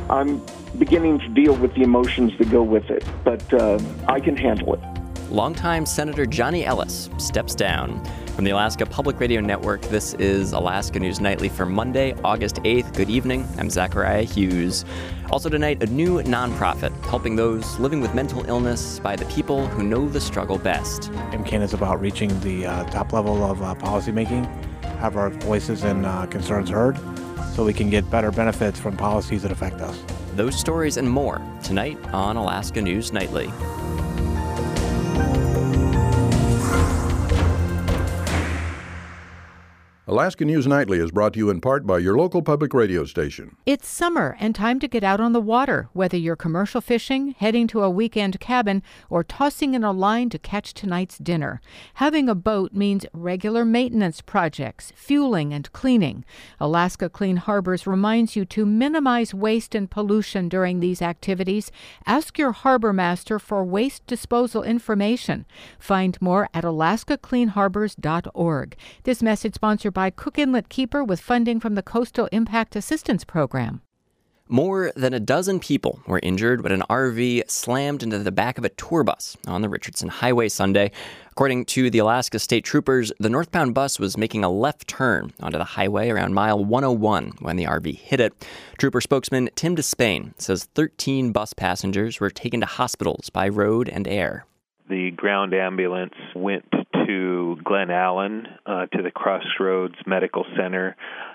I'm beginning to deal with the emotions that go with it, but I can handle it. Longtime Senator Johnny Ellis steps down. From the Alaska Public Radio Network, this is Alaska News Nightly for Monday, August 8th. Good evening. I'm Zachariah Hughes. Also tonight, a new nonprofit helping those living with mental illness by the people who know the struggle best. MCAN is about reaching the top level of policymaking, have our voices and concerns heard, so we can get better benefits from policies that affect us. Those stories and more tonight on Alaska News Nightly. Alaska News Nightly is brought to you in part by your local public radio station. It's summer and time to get out on the water, whether you're commercial fishing, heading to a weekend cabin, or tossing in a line to catch tonight's dinner. Having a boat means regular maintenance projects, fueling and cleaning. Alaska Clean Harbors reminds you to minimize waste and pollution during these activities. Ask your harbor master for waste disposal information. Find more at alaskacleanharbors.org. This message sponsored by Cook Inlet Keeper with funding from the Coastal Impact Assistance Program. More than a dozen people were injured when an RV slammed into the back of a tour bus on the Richardson Highway Sunday. According to the Alaska State Troopers, the northbound bus was making a left turn onto the highway around mile 101 when the RV hit it. Trooper spokesman Tim Despain says 13 bus passengers were taken to hospitals by road and air. The ground ambulance went to Glen Allen, to the Crossroads Medical Center.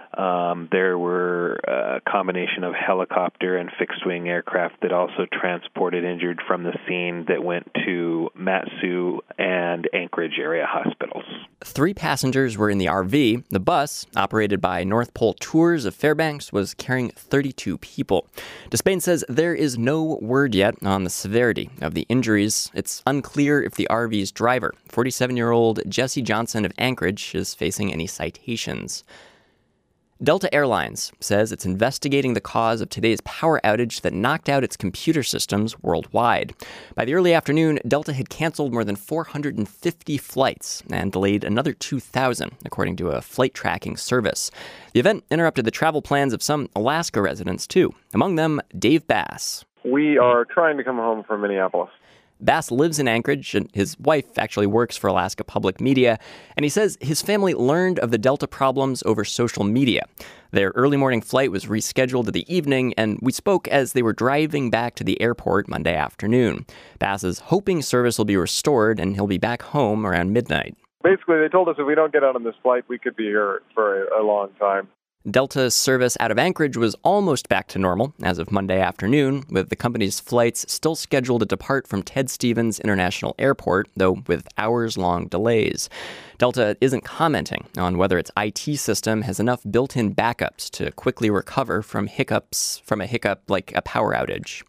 There were a combination of helicopter and fixed-wing aircraft that also transported injured from the scene that went to Mat-Su and Anchorage area hospitals. 3 passengers were in the RV. The bus, operated by North Pole Tours of Fairbanks, was carrying 32 people. Despain says there is no word yet on the severity of the injuries. It's unclear if the RV's driver, 47-year-old Jesse Johnson of Anchorage, is facing any citations. Delta Airlines says it's investigating the cause of today's power outage that knocked out its computer systems worldwide. By the early afternoon, Delta had canceled more than 450 flights and delayed another 2,000, according to a flight tracking service. The event interrupted the travel plans of some Alaska residents, too, among them Dave Bass. We are trying to come home from Minneapolis. Bass lives in Anchorage, and his wife actually works for Alaska Public Media, and he says his family learned of the Delta problems over social media. Their early morning flight was rescheduled to the evening, and we spoke as they were driving back to the airport Monday afternoon. Bass is hoping service will be restored, and he'll be back home around midnight. Basically, they told us if we don't get out on this flight, we could be here for a long time. Delta's service out of Anchorage was almost back to normal as of Monday afternoon, with the company's flights still scheduled to depart from Ted Stevens International Airport, though with hours-long delays. Delta isn't commenting on whether its IT system has enough built-in backups to quickly recover from a hiccup like a power outage.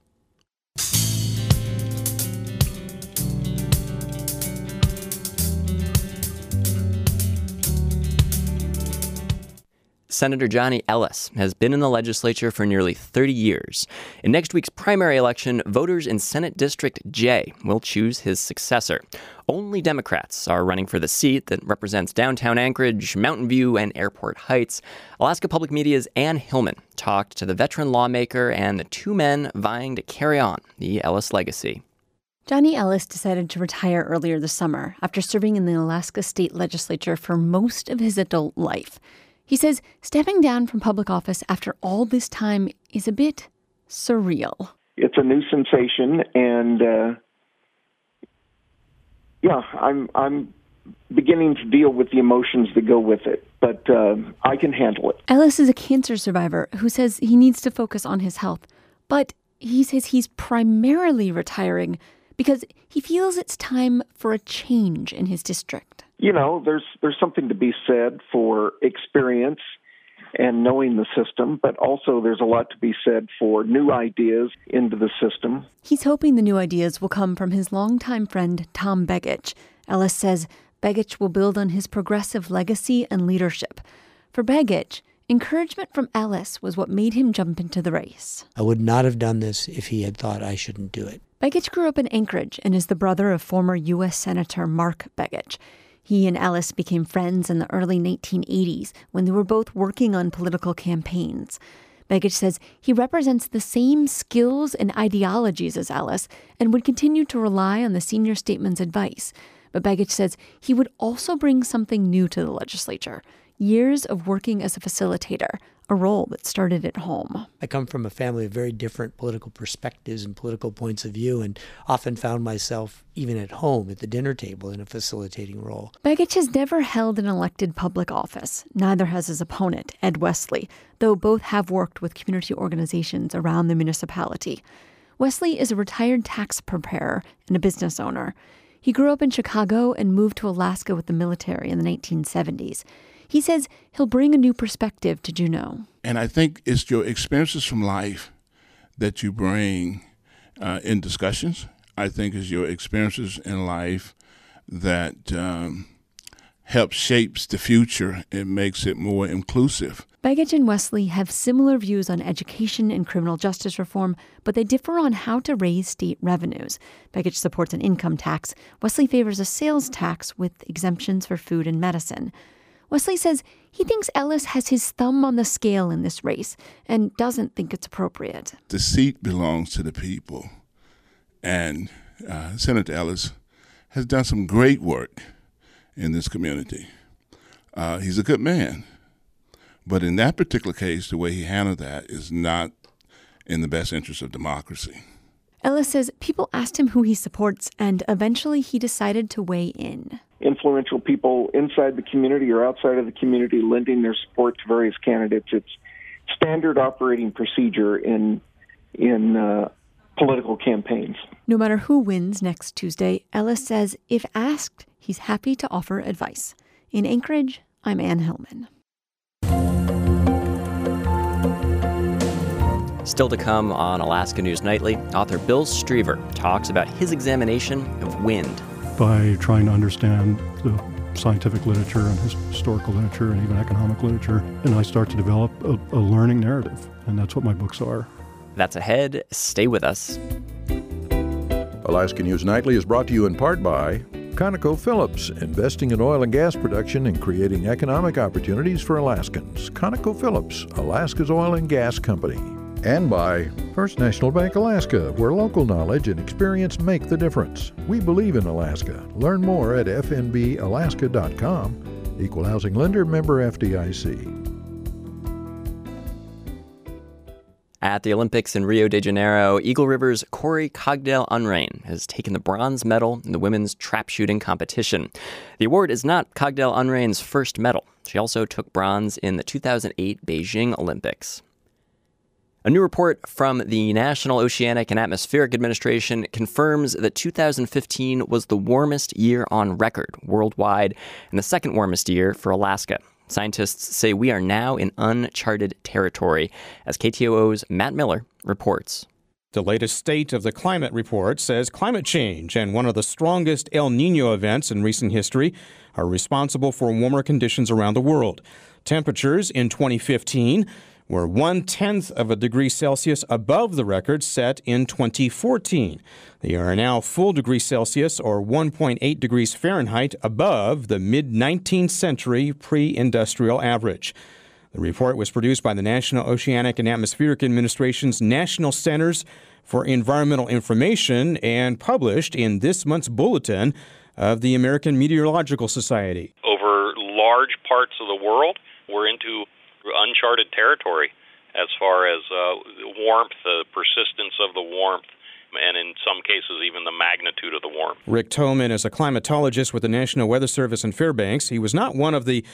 Senator Johnny Ellis has been in the legislature for nearly 30 years. In next week's primary election, voters in Senate District J will choose his successor. Only Democrats are running for the seat that represents downtown Anchorage, Mountain View, and Airport Heights. Alaska Public Media's Ann Hillman talked to the veteran lawmaker and the 2 men vying to carry on the Ellis legacy. Johnny Ellis decided to retire earlier this summer after serving in the Alaska State Legislature for most of his adult life. He says stepping down from public office after all this time is a bit surreal. It's a new sensation, and I'm beginning to deal with the emotions that go with it, but I can handle it. Ellis is a cancer survivor who says he needs to focus on his health, but he says he's primarily retiring because he feels it's time for a change in his district. You know, there's something to be said for experience and knowing the system, but also there's a lot to be said for new ideas into the system. He's hoping the new ideas will come from his longtime friend, Tom Begich. Ellis says Begich will build on his progressive legacy and leadership. For Begich, encouragement from Ellis was what made him jump into the race. I would not have done this if he had thought I shouldn't do it. Begich grew up in Anchorage and is the brother of former U.S. Senator Mark Begich. He and Ellis became friends in the early 1980s when they were both working on political campaigns. Begich says he represents the same skills and ideologies as Ellis and would continue to rely on the senior statesman's advice. But Begich says he would also bring something new to the legislature, years of working as a facilitator, a role that started at home. I come from a family of very different political perspectives and political points of view, and often found myself, even at home, at the dinner table in a facilitating role. Begich has never held an elected public office. Neither has his opponent, Ed Wesley, though both have worked with community organizations around the municipality. Wesley is a retired tax preparer and a business owner. He grew up in Chicago and moved to Alaska with the military in the 1970s. He says he'll bring a new perspective to Juneau. And I think it's your experiences from life that you bring in discussions. I think it's your experiences in life that helps shapes the future and makes it more inclusive. Begich and Wesley have similar views on education and criminal justice reform, but they differ on how to raise state revenues. Begich supports an income tax. Wesley favors a sales tax with exemptions for food and medicine. Wesley says he thinks Ellis has his thumb on the scale in this race and doesn't think it's appropriate. The seat belongs to the people, and Senator Ellis has done some great work in this community. He's a good man, but in that particular case, the way he handled that is not in the best interest of democracy. Ellis says people asked him who he supports, and eventually he decided to weigh in. Influential people inside the community or outside of the community lending their support to various candidates. It's standard operating procedure in political campaigns. No matter who wins next Tuesday, Ellis says if asked, he's happy to offer advice. In Anchorage, I'm Ann Hillman. Still to come on Alaska News Nightly, author Bill Strever talks about his examination of wind. By trying to understand the scientific literature and historical literature and even economic literature, and I start to develop a learning narrative, and that's what my books are. That's ahead. Stay with us. Alaska News Nightly is brought to you in part by ConocoPhillips, investing in oil and gas production and creating economic opportunities for Alaskans. ConocoPhillips, Alaska's oil and gas company. And by First National Bank Alaska, where local knowledge and experience make the difference. We believe in Alaska. Learn more at fnbalaska.com. Equal housing lender, member FDIC. At the Olympics in Rio de Janeiro, Eagle River's Corey Cogdell-Unrain has taken the bronze medal in the women's trap shooting competition. The award is not Cogdell-Unrain's first medal. She also took bronze in the 2008 Beijing Olympics. A new report from the National Oceanic and Atmospheric Administration confirms that 2015 was the warmest year on record worldwide and the second warmest year for Alaska. Scientists say we are now in uncharted territory, as KTOO's Matt Miller reports. The latest State of the Climate report says climate change and one of the strongest El Niño events in recent history are responsible for warmer conditions around the world. Temperatures in 2015 were 0.1 of a degree Celsius above the record set in 2014. They are now full degree Celsius or 1.8 degrees Fahrenheit above the mid-19th century pre-industrial average. The report was produced by the National Oceanic and Atmospheric Administration's National Centers for Environmental Information and published in this month's bulletin of the American Meteorological Society. Over large parts of the world, we're into uncharted territory as far as warmth, the persistence of the warmth, and in some cases even the magnitude of the warmth. Rick Toman is a climatologist with the National Weather Service in Fairbanks. He was not one of the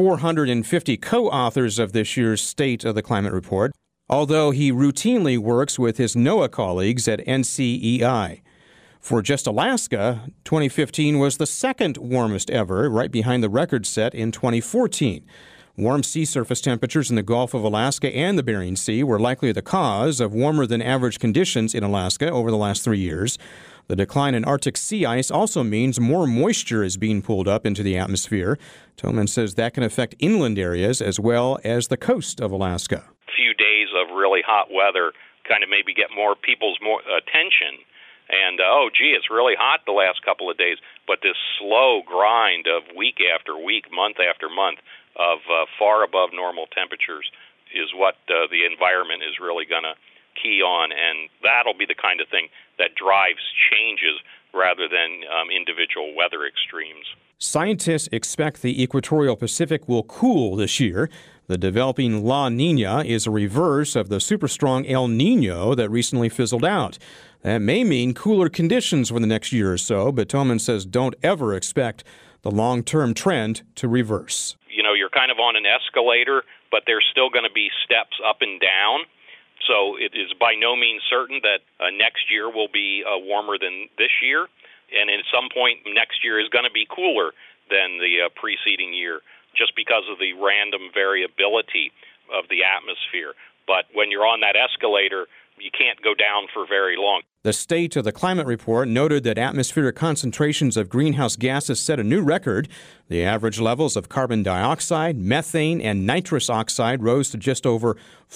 450 co-authors of this year's State of the Climate Report, although he routinely works with his NOAA colleagues at NCEI. For just Alaska, 2015 was the second warmest ever, right behind the record set in 2014. Warm sea surface temperatures in the Gulf of Alaska and the Bering Sea were likely the cause of warmer than average conditions in Alaska over the last 3 years. The decline in Arctic sea ice also means more moisture is being pulled up into the atmosphere. Toman says that can affect inland areas as well as the coast of Alaska. A few days of really hot weather kind of maybe get more people's attention. And, it's really hot the last couple of days. But this slow grind of week after week, month after month, of far above normal temperatures is what the environment is really going to key on, and that'll be the kind of thing that drives changes rather than individual weather extremes. Scientists expect the equatorial Pacific will cool this year. The developing La Nina is a reverse of the super strong El Nino that recently fizzled out. That may mean cooler conditions for the next year or so, but Thoman says don't ever expect the long-term trend to reverse. You know, you're kind of on an escalator, but there's still going to be steps up and down. So it is by no means certain that next year will be warmer than this year. And at some point next year is going to be cooler than the preceding year just because of the random variability of the atmosphere. But when you're on that escalator, you can't go down for very long. The State of the Climate Report noted that atmospheric concentrations of greenhouse gases set a new record. The average levels of carbon dioxide, methane, and nitrous oxide rose to just over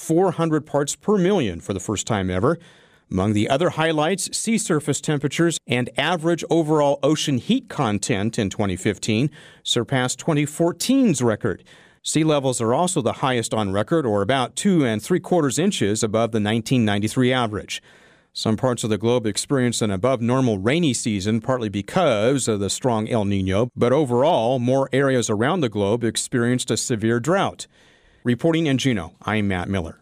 400 parts per million for the first time ever. Among the other highlights, sea surface temperatures and average overall ocean heat content in 2015 surpassed 2014's record. Sea levels are also the highest on record, or about 2 3/4 inches above the 1993 average. Some parts of the globe experienced an above-normal rainy season, partly because of the strong El Nino, but overall, more areas around the globe experienced a severe drought. Reporting in Juneau, I'm Matt Miller.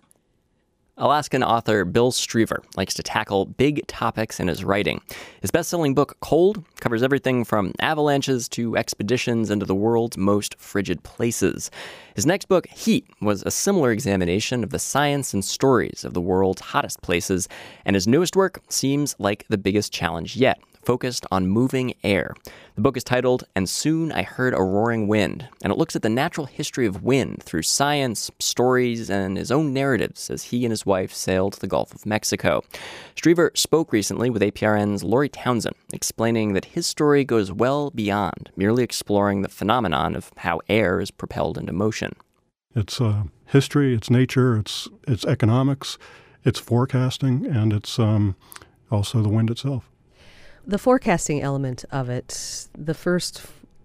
Alaskan author Bill Striever likes to tackle big topics in his writing. His best-selling book, Cold, covers everything from avalanches to expeditions into the world's most frigid places. His next book, Heat, was a similar examination of the science and stories of the world's hottest places, and his newest work seems like the biggest challenge yet, focused on moving air. The book is titled And Soon I Heard a Roaring Wind, and it looks at the natural history of wind through science, stories, and his own narratives as he and his wife sailed the Gulf of Mexico. Striever spoke recently with APRN's Lori Townsend, explaining that his story goes well beyond merely exploring the phenomenon of how air is propelled into motion. It's history, it's nature, it's economics, it's forecasting, and it's also the wind itself. The forecasting element of it, the first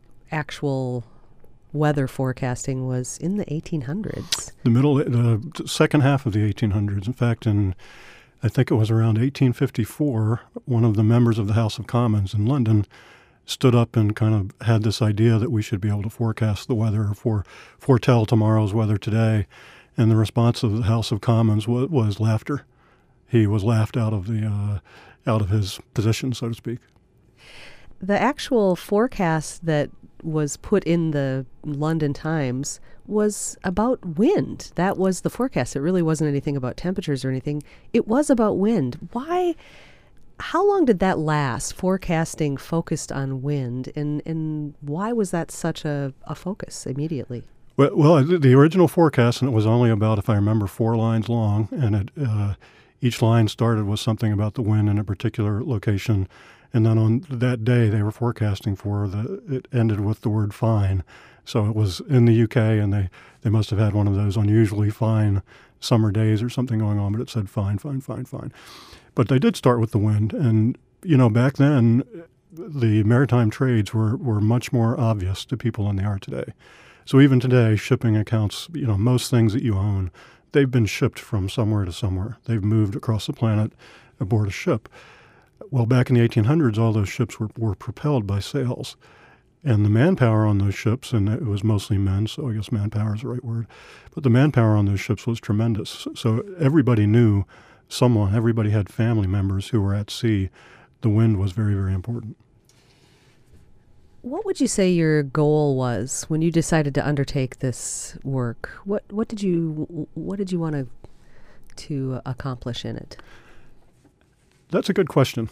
actual weather forecasting was in the 1800s. The second half of the 1800s. In fact, I think it was around 1854, one of the members of the House of Commons in London stood up and kind of had this idea that we should be able to forecast the weather or foretell tomorrow's weather today. And the response of the House of Commons was laughter. He was laughed out of his position, so to speak. The actual forecast that was put in the London Times was about wind. That was the forecast. It really wasn't anything about temperatures or anything. It was about wind. Why? How long did that last, forecasting focused on wind, and why was that such a focus immediately? Well, the original forecast, and it was only about, if I remember, 4 lines long, and each line started with something about the wind in a particular location. And then on that day, they were forecasting it ended with the word fine. So it was in the UK, and they must have had one of those unusually fine summer days or something going on, but it said fine, fine, fine, fine. But they did start with the wind. And, back then, the maritime trades were much more obvious to people than they are today. So even today, shipping accounts, most things that you own, they've been shipped from somewhere to somewhere. They've moved across the planet aboard a ship. Well, back in the 1800s, all those ships were propelled by sails. And the manpower on those ships, and it was mostly men, so I guess manpower is the right word, but the manpower on those ships was tremendous. So everybody knew someone, everybody had family members who were at sea. The wind was very, very important. What would you say your goal was when you decided to undertake this work? What did you want to accomplish in it? That's a good question.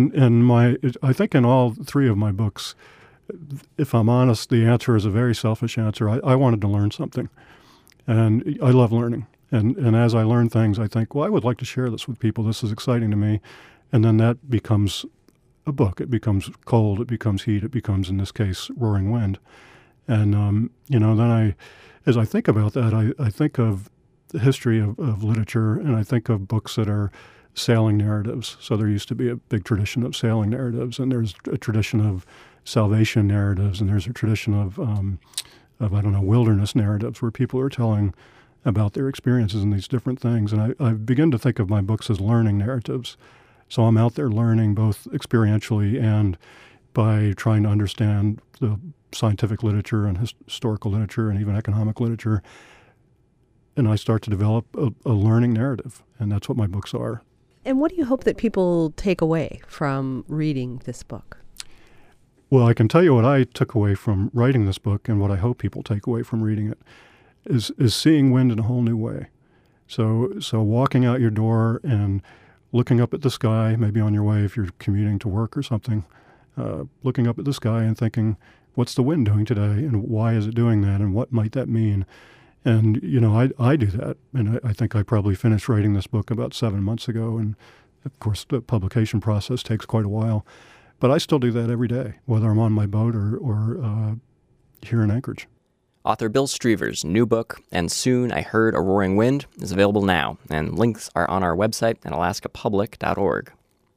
I think in all 3 of my books, if I'm honest, the answer is a very selfish answer. I wanted to learn something, and I love learning. And as I learn things, I think, well, I would like to share this with people. This is exciting to me. And then that becomes a book. It becomes Cold. It becomes Heat. It becomes, in this case, Roaring Wind. And, then as I think about that, I think of the history of literature, and I think of books that are sailing narratives. So there used to be a big tradition of sailing narratives, and there's a tradition of salvation narratives, and there's a tradition of wilderness narratives where people are telling about their experiences in these different things. And I begin to think of my books as learning narratives. So I'm out there learning both experientially and by trying to understand the scientific literature and historical literature and even economic literature. And I start to develop a learning narrative, and that's what my books are. And what do you hope that people take away from reading this book? Well, I can tell you what I took away from writing this book and what I hope people take away from reading it is seeing wind in a whole new way. So walking out your door and looking up at the sky, maybe on your way if you're commuting to work or something, looking up at the sky and thinking, what's the wind doing today and why is it doing that and what might that mean? And, I do that. And I think I probably finished writing this book about 7 months ago. And, of course, the publication process takes quite a while. But I still do that every day, whether I'm on my boat or here in Anchorage. Author Bill Strever's new book, And Soon I Heard a Roaring Wind, is available now, and links are on our website at alaskapublic.org.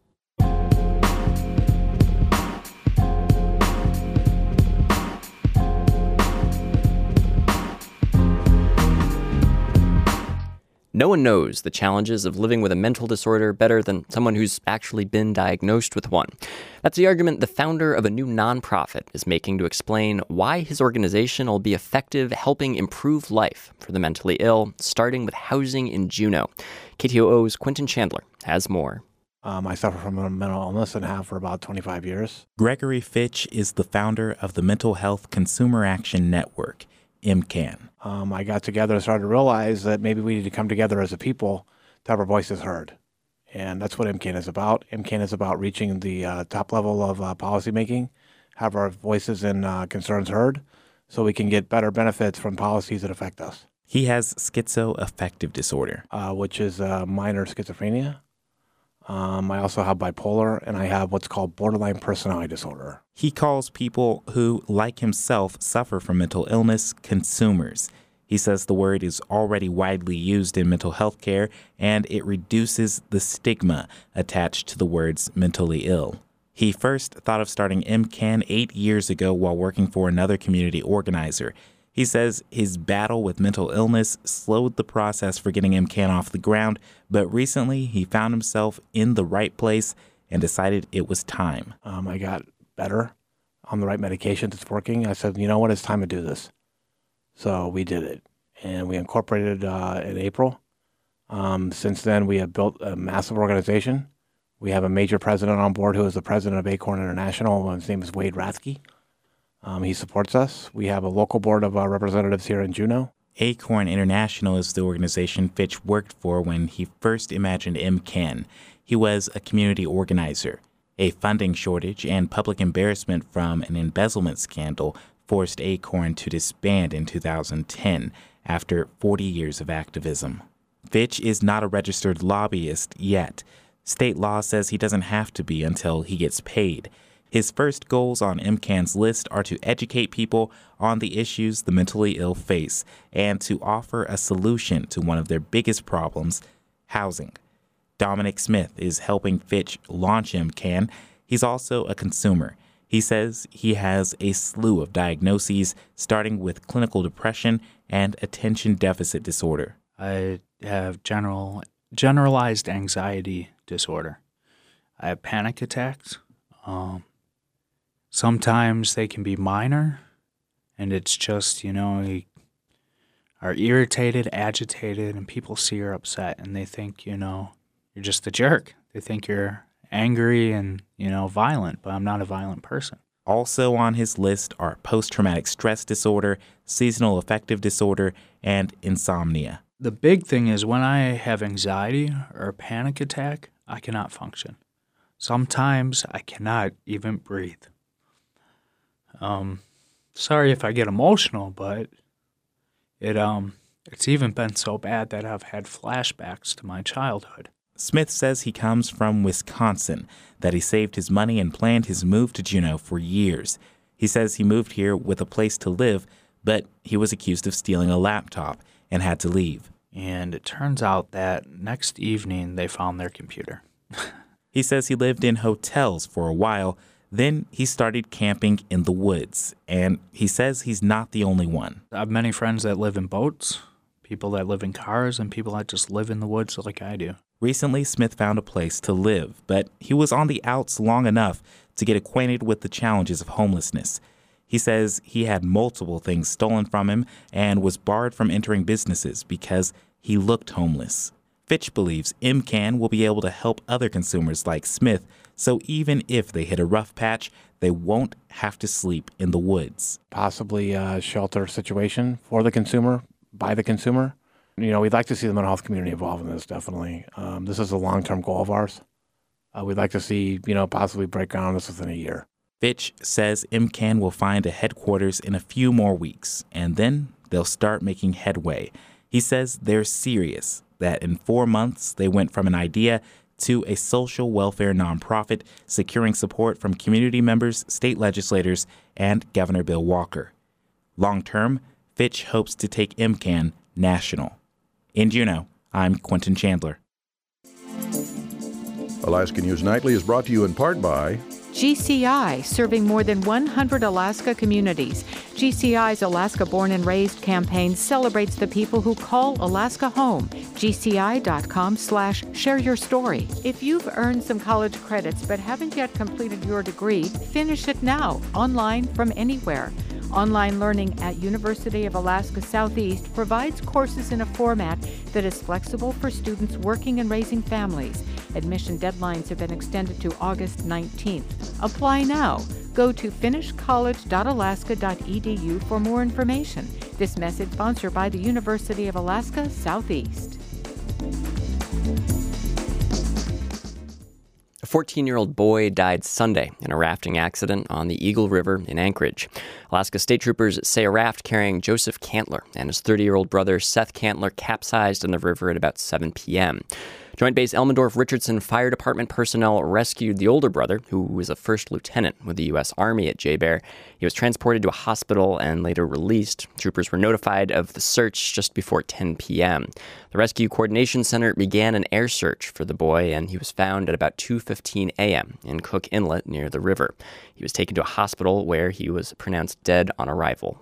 No one knows the challenges of living with a mental disorder better than someone who's actually been diagnosed with one. That's the argument the founder of a new nonprofit is making to explain why his organization will be effective helping improve life for the mentally ill, starting with housing in Juneau. KTOO's Quentin Chandler has more. I suffer from a mental illness and have for about 25 years. Gregory Fitch is the founder of the Mental Health Consumer Action Network, MCAN. I got together and started to realize that maybe we need to come together as a people to have our voices heard. And that's what MCAN is about. MCAN is about reaching the top level of policymaking, have our voices and concerns heard, so we can get better benefits from policies that affect us. He has schizoaffective disorder, which is minor schizophrenia. I also have bipolar, and I have what's called borderline personality disorder. He calls people who, like himself, suffer from mental illness consumers. He says the word is already widely used in mental health care, and it reduces the stigma attached to the words mentally ill. He first thought of starting MCAN 8 years ago while working for another community organizer. He says his battle with mental illness slowed the process for getting MCAN off the ground, but recently he found himself in the right place and decided it was time. I got better on the right medications. It's working. I said, you know what, it's time to do this. So we did it, and we incorporated in April. Since then, we have built a massive organization. We have a major president on board who is the president of Acorn International. His name is Wade Rathke. He supports us. We have a local board of representatives here in Juneau. Acorn International is the organization Fitch worked for when he first imagined MCAN. He was a community organizer. A funding shortage and public embarrassment from an embezzlement scandal forced Acorn to disband in 2010 after 40 years of activism. Fitch is not a registered lobbyist yet. State law says he doesn't have to be until he gets paid. His first goals on MCAN's list are to educate people on the issues the mentally ill face and to offer a solution to one of their biggest problems, housing. Dominic Smith is helping Fitch launch MCAN. He's also a consumer. He says he has a slew of diagnoses, starting with clinical depression and attention deficit disorder. I have generalized anxiety disorder. I have panic attacks. Sometimes they can be minor, and it's just, you are irritated, agitated, and people see you're upset, and they think, you're just a jerk. They think you're angry and, violent, but I'm not a violent person. Also on his list are post-traumatic stress disorder, seasonal affective disorder, and insomnia. The big thing is when I have anxiety or a panic attack, I cannot function. Sometimes I cannot even breathe. Sorry if I get emotional, but it's even been so bad that I've had flashbacks to my childhood. Smith says he comes from Wisconsin, that he saved his money and planned his move to Juneau for years. He says he moved here with a place to live, but he was accused of stealing a laptop and had to leave. And it turns out that next evening they found their computer. He says he lived in hotels for a while. Then he started camping in the woods, and he says he's not the only one. I have many friends that live in boats, people that live in cars and people that just live in the woods like I do. Recently, Smith found a place to live, but he was on the outs long enough to get acquainted with the challenges of homelessness. He says he had multiple things stolen from him and was barred from entering businesses because he looked homeless. Fitch believes MCAN will be able to help other consumers like Smith, so even if they hit a rough patch, they won't have to sleep in the woods. Possibly a shelter situation for the consumer, by the consumer. We'd like to see the mental health community involved in this, definitely. This is a long-term goal of ours. We'd like to see, possibly break ground on this within a year. Fitch says MCAN will find a headquarters in a few more weeks, and then they'll start making headway. He says they're serious, that in 4 months they went from an idea to a social welfare nonprofit securing support from community members, state legislators, and Governor Bill Walker. Long-term, Fitch hopes to take MCAN national. In Juneau, I'm Quentin Chandler. Alaska News Nightly is brought to you in part by GCI, serving more than 100 Alaska communities. GCI's Alaska Born and Raised campaign celebrates the people who call Alaska home. GCI.com/share your story. If you've earned some college credits but haven't yet completed your degree, finish it now, online from anywhere. Online learning at University of Alaska Southeast provides courses in a format that is flexible for students working and raising families. Admission deadlines have been extended to August 19th. Apply now. Go to finishcollege.alaska.edu for more information. This message sponsored by the University of Alaska Southeast. A 14-year-old boy died Sunday in a rafting accident on the Eagle River in Anchorage. Alaska State Troopers say a raft carrying Joseph Cantler and his 30-year-old brother Seth Cantler capsized in the river at about 7 p.m. Joint Base Elmendorf-Richardson Fire Department personnel rescued the older brother, who was a first lieutenant with the U.S. Army at J-Bear. He was transported to a hospital and later released. Troopers were notified of the search just before 10 p.m. The Rescue Coordination Center began an air search for the boy, and he was found at about 2:15 a.m. in Cook Inlet near the river. He was taken to a hospital where he was pronounced dead on arrival.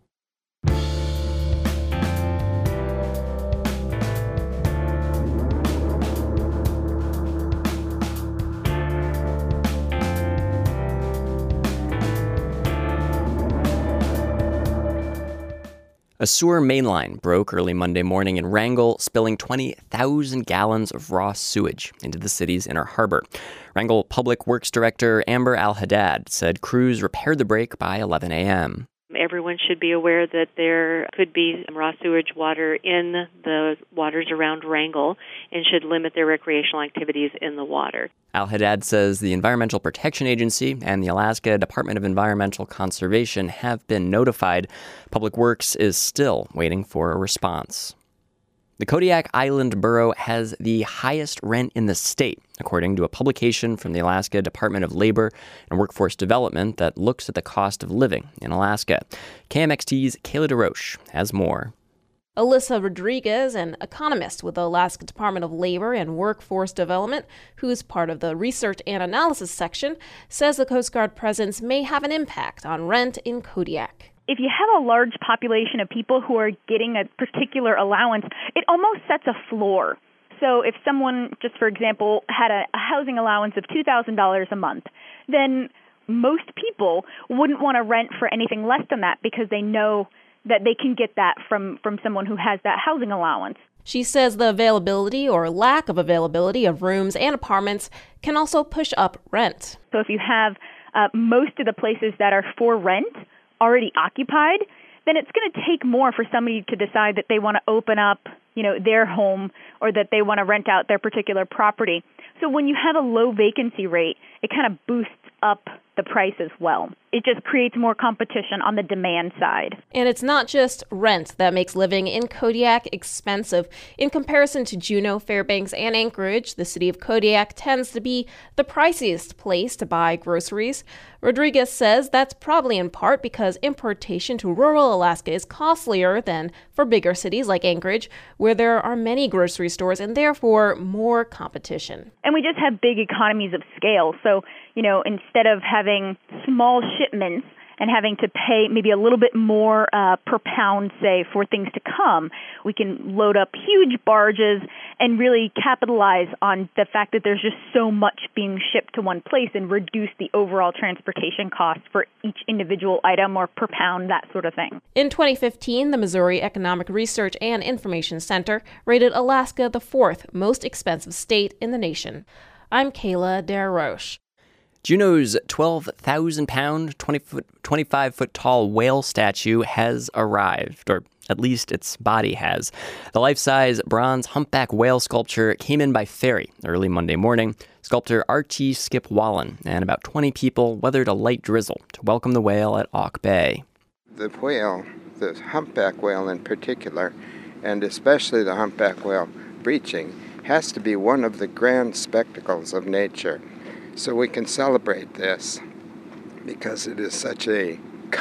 A sewer mainline broke early Monday morning in Wrangell, spilling 20,000 gallons of raw sewage into the city's inner harbor. Wrangell Public Works Director Amber Al-Haddad said crews repaired the break by 11 a.m. Everyone should be aware that there could be some raw sewage water in the waters around Wrangell and should limit their recreational activities in the water. Al-Haddad says the Environmental Protection Agency and the Alaska Department of Environmental Conservation have been notified. Public Works is still waiting for a response. The Kodiak Island borough has the highest rent in the state, according to a publication from the Alaska Department of Labor and Workforce Development that looks at the cost of living in Alaska. KMXT's Kayla DeRoche has more. Alyssa Rodriguez, an economist with the Alaska Department of Labor and Workforce Development, who is part of the Research and Analysis section, says the Coast Guard presence may have an impact on rent in Kodiak. If you have a large population of people who are getting a particular allowance, it almost sets a floor. So if someone, just for example, had a housing allowance of $2,000 a month, then most people wouldn't want to rent for anything less than that because they know that they can get that from someone who has that housing allowance. She says the availability or lack of availability of rooms and apartments can also push up rent. So if you have most of the places that are for rent already occupied, then it's going to take more for somebody to decide that they want to open up, their home or that they want to rent out their particular property. So when you have a low vacancy rate, it kind of boosts up the price as well. It just creates more competition on the demand side. And it's not just rent that makes living in Kodiak expensive. In comparison to Juneau, Fairbanks, and Anchorage, the city of Kodiak tends to be the priciest place to buy groceries. Rodriguez says that's probably in part because importation to rural Alaska is costlier than for bigger cities like Anchorage, where there are many grocery stores and therefore more competition. And we just have big economies of scale. So, instead of having small shipments and having to pay maybe a little bit more per pound, say, for things to come. We can load up huge barges and really capitalize on the fact that there's just so much being shipped to one place and reduce the overall transportation cost for each individual item or per pound, that sort of thing. In 2015, the Missouri Economic Research and Information Center rated Alaska the fourth most expensive state in the nation. I'm Kayla DeRoche. Juneau's 12,000-pound, 25-foot tall whale statue has arrived, or at least its body has. The life-size bronze humpback whale sculpture came in by ferry early Monday morning. Sculptor R.T. Skip Wallen and about 20 people weathered a light drizzle to welcome the whale at Auk Bay. The whale, the humpback whale in particular, and especially the humpback whale breaching, has to be one of the grand spectacles of nature. So we can celebrate this because it is such a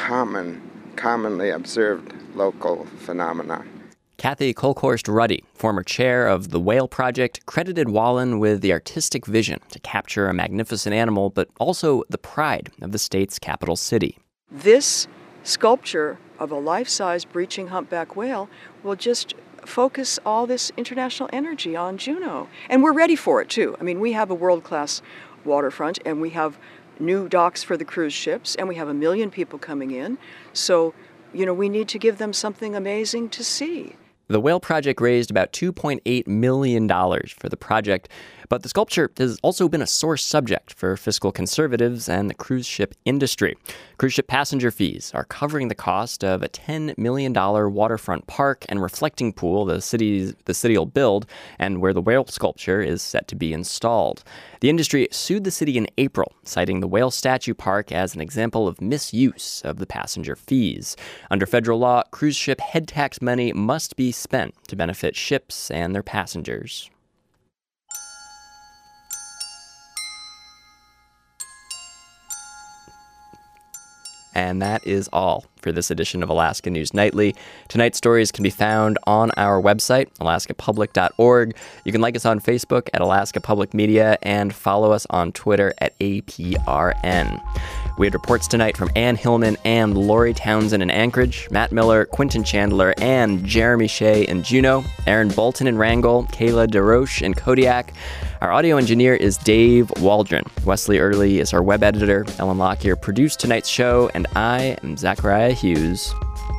commonly observed local phenomenon. Kathy Kolkhorst-Ruddy, former chair of the Whale Project, credited Wallen with the artistic vision to capture a magnificent animal, but also the pride of the state's capital city. This sculpture of a life-size breaching humpback whale will just focus all this international energy on Juneau. And we're ready for it, too. I mean, we have a world-class waterfront, and we have new docks for the cruise ships, and we have 1 million people coming in. So, we need to give them something amazing to see. The Whale Project raised about $2.8 million for the project, but the sculpture has also been a sore subject for fiscal conservatives and the cruise ship industry. Cruise ship passenger fees are covering the cost of a $10 million waterfront park and reflecting pool the city will build and where the whale sculpture is set to be installed. The industry sued the city in April, citing the whale statue park as an example of misuse of the passenger fees. Under federal law, cruise ship head tax money must be spent to benefit ships and their passengers. And that is all for this edition of Alaska News Nightly. Tonight's stories can be found on our website, alaskapublic.org. You can like us on Facebook at Alaska Public Media and follow us on Twitter at APRN. We had reports tonight from Ann Hillman and Lori Townsend in Anchorage, Matt Miller, Quentin Chandler, and Jeremy Shea in Juneau, Aaron Bolton in Wrangell, Kayla DeRoche in Kodiak. Our audio engineer is Dave Waldron. Wesley Early is our web editor. Ellen Lockyer produced tonight's show, and I am Zachariah Hughes.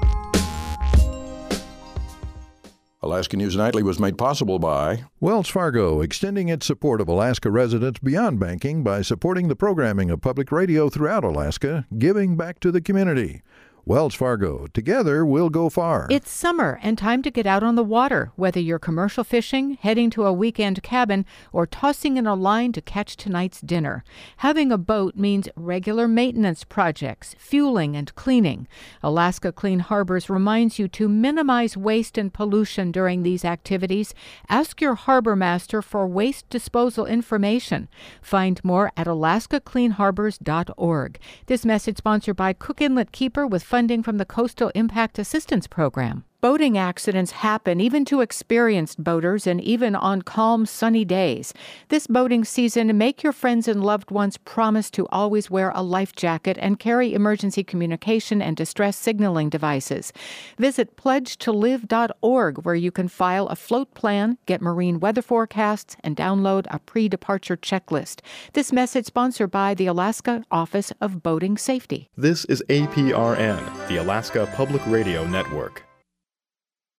Alaska News Nightly was made possible by Wells Fargo, extending its support of Alaska residents beyond banking by supporting the programming of public radio throughout Alaska, giving back to the community. Wells Fargo, together we'll go far. It's summer and time to get out on the water, whether you're commercial fishing, heading to a weekend cabin, or tossing in a line to catch tonight's dinner. Having a boat means regular maintenance projects, fueling and cleaning. Alaska Clean Harbors reminds you to minimize waste and pollution during these activities. Ask your harbor master for waste disposal information. Find more at alaskacleanharbors.org. This message sponsored by Cook Inlet Keeper with funding from the Coastal Impact Assistance Program. Boating accidents happen even to experienced boaters and even on calm, sunny days. This boating season, make your friends and loved ones promise to always wear a life jacket and carry emergency communication and distress signaling devices. Visit pledgetolive.org, where you can file a float plan, get marine weather forecasts, and download a pre-departure checklist. This message sponsored by the Alaska Office of Boating Safety. This is APRN, the Alaska Public Radio Network.